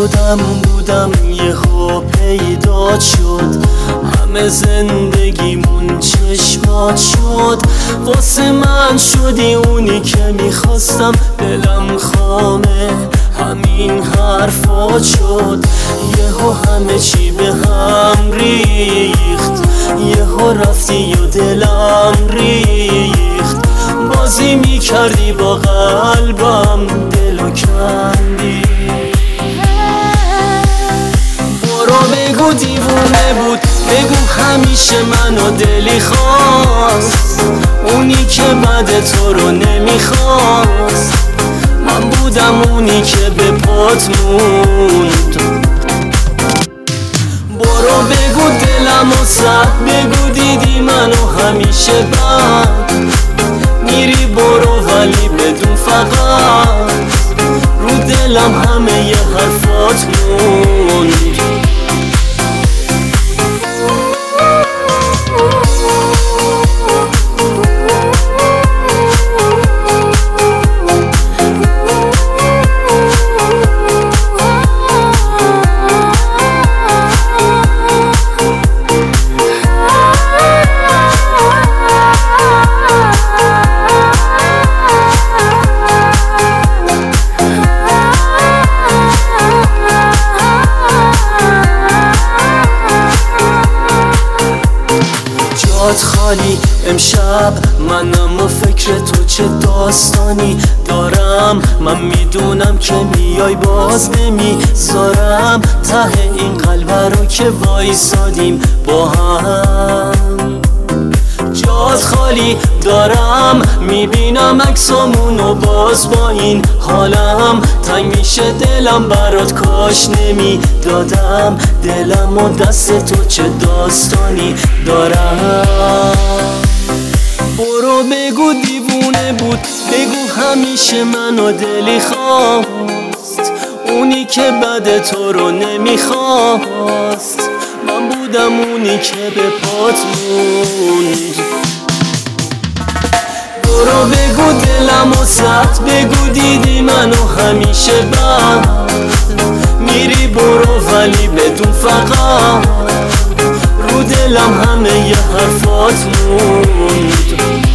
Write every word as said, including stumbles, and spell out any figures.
خودم بودم یهو پیدات شد، همه زندگیمون چشمات شد. واسه من شدی اونی که میخواستم، دلم خامه همین حرفات شد. یهو همه چی به هم ریخت، یهو رفتی و دلم ریخت. بازی میکردی با قلبم، دلو کندی. برو بگو دیوونه بود، بگو همیشه منو دلی خواست، اونی که بعد تو رو نمیخواست. من بودم اونی که به پات موند. برو بگو دلم و صد بگو دیدی منو همیشه بد. میری برو ولی بدون فقط، رو دلم همه ی حرفات موند. جات خالی امشب، منم و فکر تو چه داستانی دارم. من میدونم که میای باز نمیذارم، ته این قلب رو که وایسادیم با هم. جات خالی دارم، میبینم عکسامونو باز با این حالم. تنگ میشه دلم برات، کاش نمیدادم دلم و دست تو چه داستانی دارم. برو بگو دیوونه بود، بگو همیشه منو دلی خواست، اونی که بعد تو رو نمیخواست. من بودم اونی که به پات موند. برو بگو دلم و صد بگو دیدی منو همیشه بد. میری برو ولی بدون فقط، رو دلم همه ی حرفات موند.